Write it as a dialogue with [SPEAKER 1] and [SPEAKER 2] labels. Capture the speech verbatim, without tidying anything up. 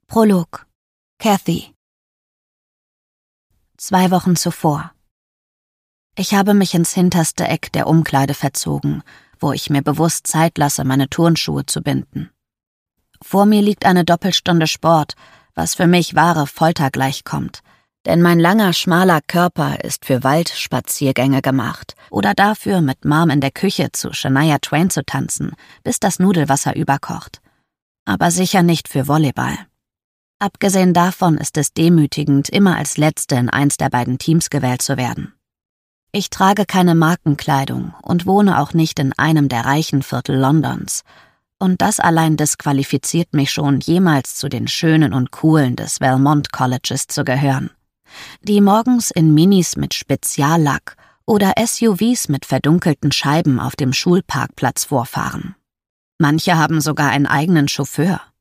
[SPEAKER 1] Prolog. Kathy. Zwei Wochen zuvor. Ich habe mich ins hinterste Eck der Umkleide verzogen, wo ich mir bewusst Zeit lasse, meine Turnschuhe zu binden. Vor mir liegt eine Doppelstunde Sport, was für mich wahre Folter gleichkommt, denn mein langer, schmaler Körper ist für Waldspaziergänge gemacht oder dafür, mit Mom in der Küche zu Shania Twain zu tanzen, bis das Nudelwasser überkocht. Aber sicher nicht für Volleyball. Abgesehen davon ist es demütigend, immer als Letzte in eins der beiden Teams gewählt zu werden. Ich trage keine Markenkleidung und wohne auch nicht in einem der reichen Viertel Londons. Und das allein disqualifiziert mich schon, jemals zu den Schönen und Coolen des Belmont Colleges zu gehören, die morgens in Minis mit Speziallack oder S U Vs mit verdunkelten Scheiben auf dem Schulparkplatz vorfahren. Manche haben sogar einen eigenen Chauffeur.